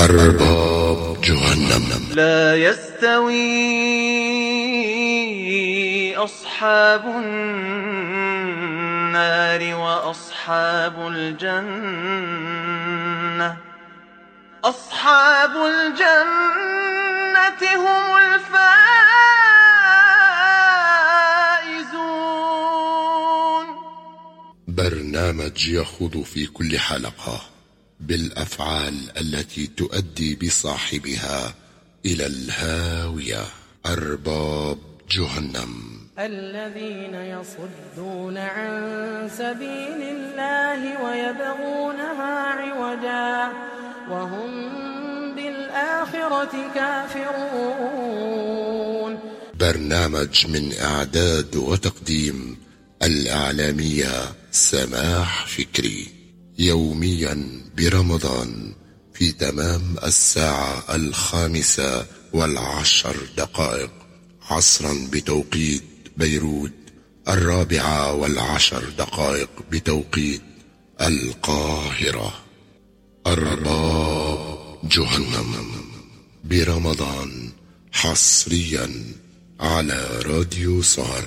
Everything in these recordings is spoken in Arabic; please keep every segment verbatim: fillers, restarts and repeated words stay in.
أرباب جهنم. لا يستوي أصحاب النار وأصحاب الجنة أصحاب الجنة هم الفائزون. برنامج يخوض في كل حلقة بالأفعال التي تؤدي بصاحبها إلى الهاوية. أرباب جهنم. الذين يصدون عن سبيل الله ويبغونها عوجا وهم بالآخرة كافرون. برنامج من إعداد وتقديم الإعلامية سماح فكري، يوميا برمضان في تمام الساعة الخامسة والعشر دقائق عصرا بتوقيت بيروت، الرابعة والعشر دقائق بتوقيت القاهرة. أرباب جهنم برمضان حصريا على راديو سهر.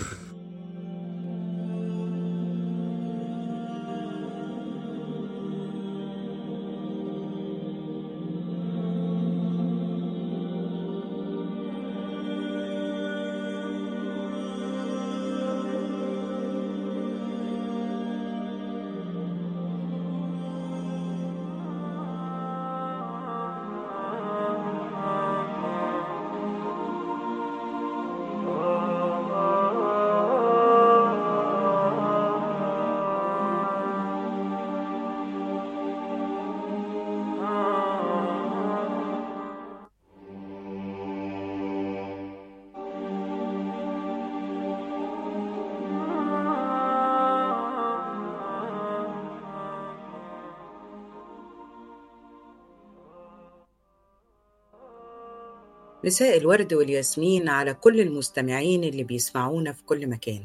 مساء الورد والياسمين على كل المستمعين اللي بيسمعونا في كل مكان.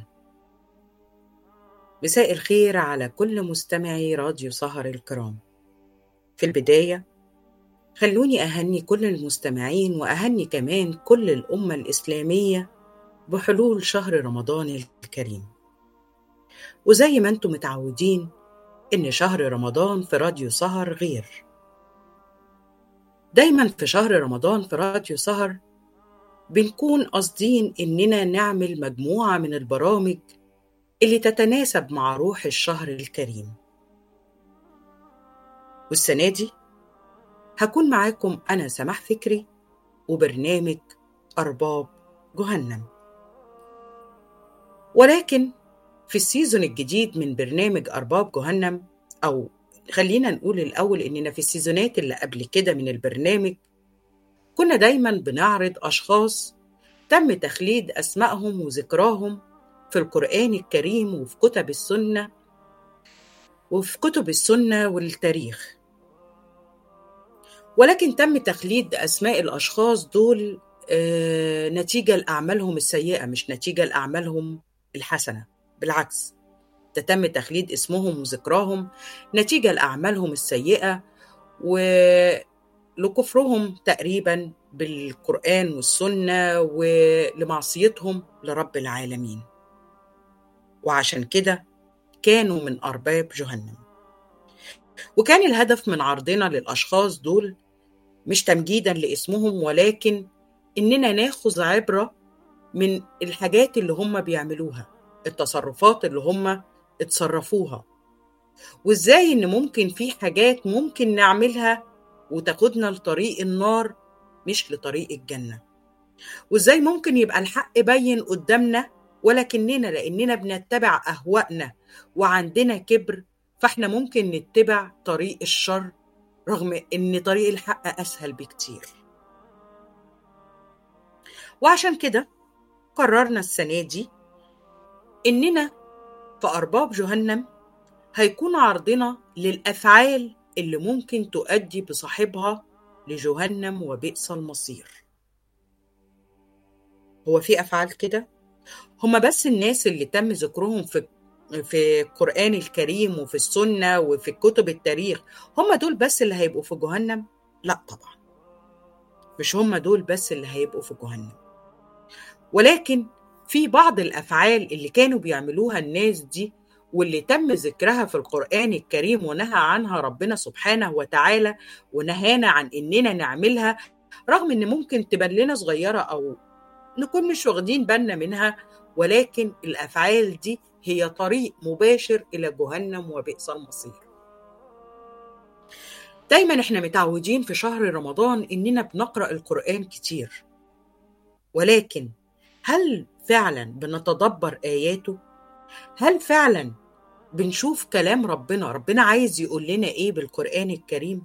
مساء الخير على كل مستمعي راديو سهر الكرام. في البداية خلوني أهني كل المستمعين وأهني كمان كل الأمة الإسلامية بحلول شهر رمضان الكريم. وزي ما أنتم متعودين إن شهر رمضان في راديو سهر غير. دايما في شهر رمضان في راديو سهر بنكون قاصدين إننا نعمل مجموعة من البرامج اللي تتناسب مع روح الشهر الكريم. والسنة دي هكون معاكم أنا سماح فكري وبرنامج أرباب جهنم. ولكن في السيزون الجديد من برنامج أرباب جهنم، أو خلينا نقول الأول إننا في السيزونات اللي قبل كده من البرنامج كنا دايما بنعرض أشخاص تم تخليد أسمائهم وذكراهم في القرآن الكريم وفي كتب السنة وفي كتب السنة والتاريخ. ولكن تم تخليد أسماء الأشخاص دول آه نتيجة لأعمالهم السيئة، مش نتيجة لأعمالهم الحسنة. بالعكس، تم تخليد اسمهم وذكراهم نتيجة لأعمالهم السيئة ولكفرهم تقريبا بالقرآن والسنة ولمعصيتهم لرب العالمين. وعشان كده كانوا من أرباب جهنم. وكان الهدف من عرضنا للأشخاص دول مش تمجيدا لاسمهم، ولكن إننا ناخذ عبرة من الحاجات اللي هم بيعملوها، التصرفات اللي هم اتصرفوها، وإزاي إن ممكن في حاجات ممكن نعملها وتاخدنا لطريق النار مش لطريق الجنة، وإزاي ممكن يبقى الحق باين قدامنا ولكننا لأننا بنتبع أهوائنا وعندنا كبر فإحنا ممكن نتبع طريق الشر رغم إن طريق الحق أسهل بكتير. وعشان كده قررنا السنة دي إننا في أرباب جهنم هيكون عرضنا للأفعال اللي ممكن تؤدي بصاحبها لجهنم وبئس المصير. هو في أفعال كده؟ هما بس الناس اللي تم ذكرهم في في القرآن الكريم وفي السنة وفي كتب التاريخ هما دول بس اللي هيبقوا في جهنم؟ لا طبعا. مش هم دول بس اللي هيبقوا في جهنم، ولكن في بعض الأفعال اللي كانوا بيعملوها الناس دي واللي تم ذكرها في القرآن الكريم ونهى عنها ربنا سبحانه وتعالى ونهانا عن إننا نعملها، رغم إن ممكن تبان لنا صغيرة أو نكون مش واخدين بالنا منها، ولكن الأفعال دي هي طريق مباشر إلى جهنم وبئس المصير. دايما احنا متعودين في شهر رمضان إننا بنقرأ القرآن كتير، ولكن هل فعلا بنتدبر آياته؟ هل فعلا بنشوف كلام ربنا ربنا عايز يقول لنا إيه بالقرآن الكريم؟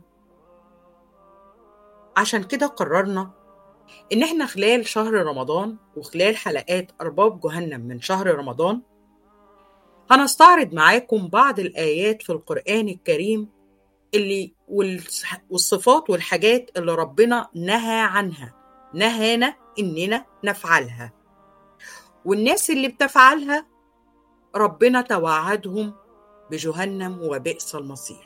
عشان كده قررنا إن احنا خلال شهر رمضان وخلال حلقات أرباب جهنم من شهر رمضان هنستعرض معاكم بعض الآيات في القرآن الكريم اللي والصفات والحاجات اللي ربنا نهى عنها، نهانا إننا نفعلها، والناس اللي بتفعلها ربنا توعدهم بجهنم وبئس المصير.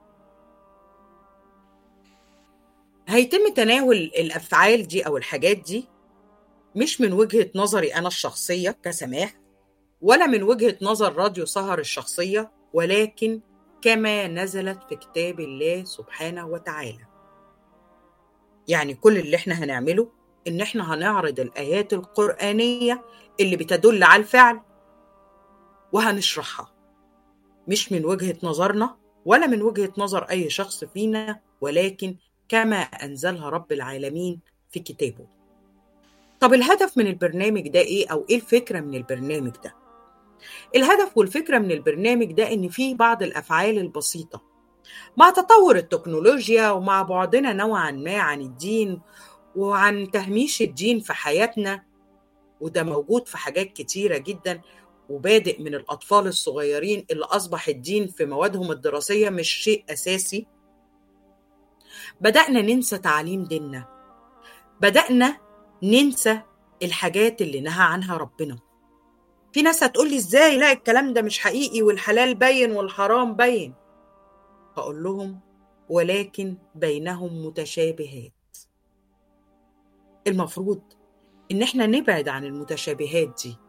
هيتم تناول الأفعال دي أو الحاجات دي مش من وجهة نظري أنا الشخصية كسماح، ولا من وجهة نظر راديو سهر الشخصية، ولكن كما نزلت في كتاب الله سبحانه وتعالى. يعني كل اللي احنا هنعمله إن احنا هنعرض الآيات القرآنية اللي بتدل على الفعل وهنشرحها، مش من وجهة نظرنا ولا من وجهة نظر أي شخص فينا، ولكن كما أنزلها رب العالمين في كتابه. طب الهدف من البرنامج ده إيه؟ أو إيه الفكرة من البرنامج ده؟ الهدف والفكرة من البرنامج ده إن فيه بعض الأفعال البسيطة مع تطور التكنولوجيا ومع بعدنا نوعا ما عن الدين وعن تهميش الدين في حياتنا، وده موجود في حاجات كتيرة جدا، وبادئ من الأطفال الصغيرين اللي أصبح الدين في موادهم الدراسية مش شيء أساسي. بدأنا ننسى تعليم ديننا، بدأنا ننسى الحاجات اللي نهى عنها ربنا. في ناس هتقول لي إزاي؟ لا الكلام ده مش حقيقي والحلال باين والحرام باين. هقول لهم ولكن بينهم متشابهات. المفروض إن احنا نبعد عن المتشابهات دي،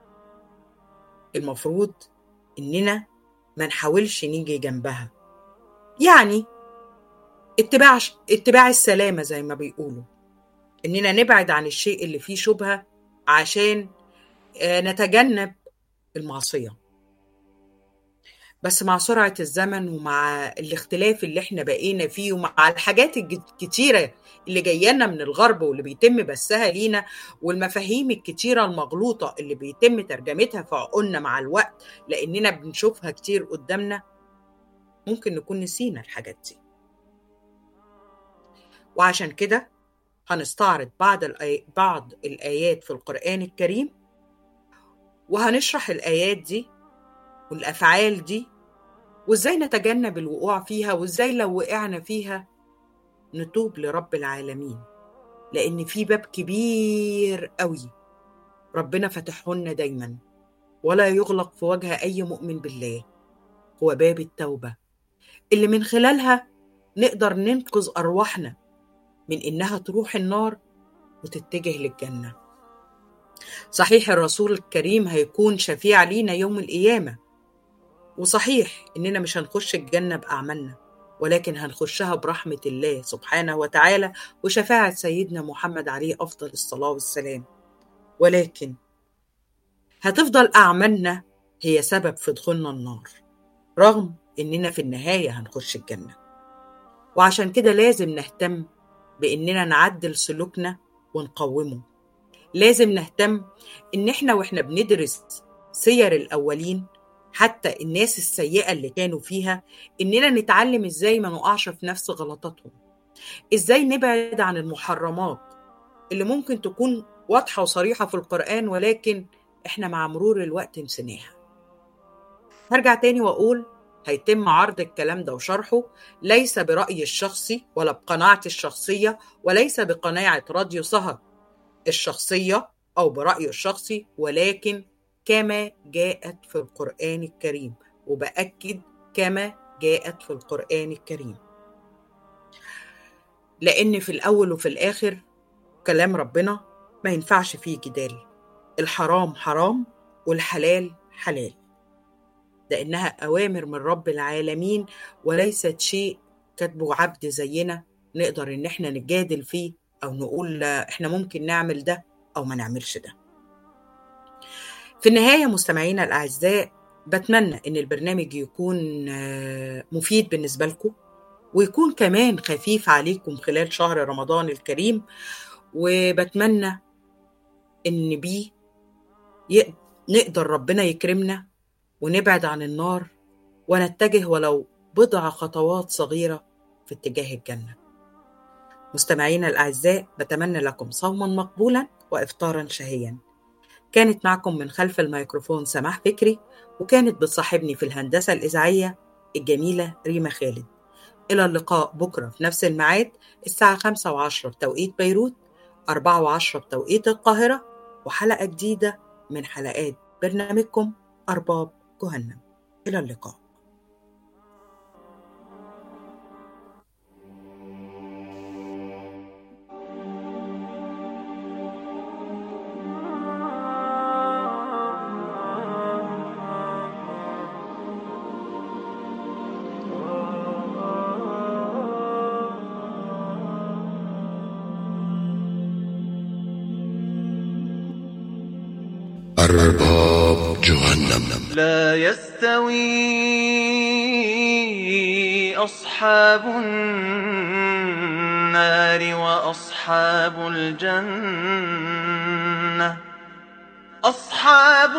المفروض إننا ما نحاولش نيجي جنبها. يعني اتباع اتباع السلامة زي ما بيقولوا، إننا نبعد عن الشيء اللي فيه شبهة عشان نتجنب المعصية. بس مع سرعة الزمن ومع الاختلاف اللي احنا بقينا فيه ومع الحاجات الكتيرة اللي جايانا من الغرب واللي بيتم بثها لينا والمفاهيم الكتيرة المغلوطة اللي بيتم ترجمتها في عقولنا مع الوقت لأننا بنشوفها كتير قدامنا، ممكن نكون نسينا الحاجات دي. وعشان كده هنستعرض بعض الآي... بعض الآيات في القرآن الكريم، وهنشرح الآيات دي والأفعال دي وإزاي نتجنب الوقوع فيها، وإزاي لو وقعنا فيها نتوب لرب العالمين، لأن في باب كبير قوي ربنا فتحه لنا دايما ولا يغلق في وجه أي مؤمن بالله، هو باب التوبة اللي من خلالها نقدر ننقذ أرواحنا من إنها تروح النار وتتجه للجنة. صحيح الرسول الكريم هيكون شفيع لينا يوم القيامة، وصحيح إننا مش هنخش الجنة بأعمالنا، ولكن هنخشها برحمة الله سبحانه وتعالى وشفاعة سيدنا محمد عليه أفضل الصلاة والسلام، ولكن هتفضل أعمالنا هي سبب في دخولنا النار رغم إننا في النهاية هنخش الجنة. وعشان كده لازم نهتم بإننا نعدل سلوكنا ونقومه. لازم نهتم إن إحنا وإحنا بندرس سير الأولين حتى الناس السيئة اللي كانوا فيها، إننا نتعلم إزاي ما نقعش في نفس غلطاتهم، إزاي نبعد عن المحرمات اللي ممكن تكون واضحة وصريحة في القرآن ولكن إحنا مع مرور الوقت نسيناها. هرجع تاني وأقول هيتم عرض الكلام ده وشرحه ليس برأيي الشخصي ولا بقناعتي الشخصية وليس بقناعة راديو سهر الشخصية أو برأيه الشخصي، ولكن كما جاءت في القرآن الكريم، وبأكد كما جاءت في القرآن الكريم، لأن في الأول وفي الآخر كلام ربنا ما ينفعش فيه جدال. الحرام حرام والحلال حلال، لأنها أوامر من رب العالمين وليست شيء كاتبه عبد زينا نقدر إن احنا نجادل فيه أو نقول احنا ممكن نعمل ده أو ما نعملش ده. في النهاية مستمعينا الأعزاء، بتمنى إن البرنامج يكون مفيد بالنسبة لكم، ويكون كمان خفيف عليكم خلال شهر رمضان الكريم، وبتمنى إن بيه نقدر ربنا يكرمنا ونبعد عن النار ونتجه ولو بضع خطوات صغيرة في اتجاه الجنة. مستمعينا الأعزاء، بتمنى لكم صوما مقبولا وإفطارا شهيا. كانت معكم من خلف الميكروفون سماح فكري، وكانت بتصاحبني في الهندسة الإذاعية الجميلة ريما خالد. إلى اللقاء بكرة في نفس الميعاد الساعة خمسة وعشرة بتوقيت بيروت، أربعة وعشرة بتوقيت القاهرة، وحلقة جديدة من حلقات برنامجكم أرباب جهنم. إلى اللقاء. أرباب جهنم. لا يستوي أصحاب النار وأصحاب الجنة أصحاب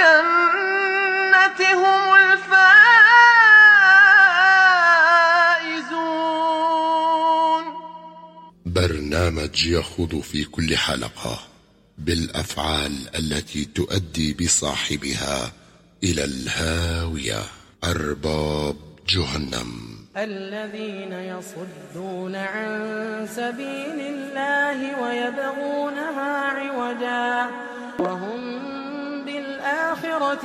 الجنة هم الفائزون. برنامج يخوض في كل حلقة بالأفعال التي تؤدي بصاحبها إلى الهاوية. أرباب جهنم. الذين يصدون عن سبيل الله ويبغونها عوجا وهم بالآخرة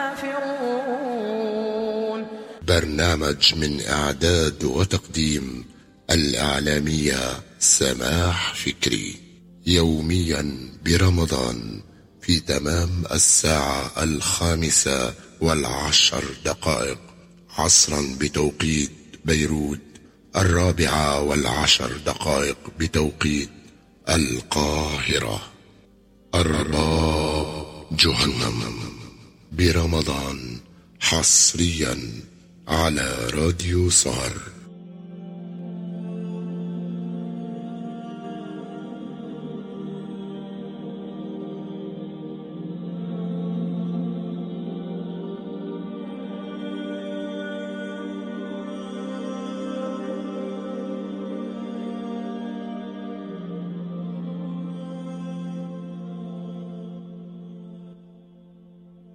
كافرون. برنامج من إعداد وتقديم الإعلامية سماح فكري، يوميا برمضان في تمام الساعة الخامسة والعشر دقائق عصرا بتوقيت بيروت، الرابعة والعشر دقائق بتوقيت القاهرة. أرباب جهنم برمضان حصريا على راديو صار.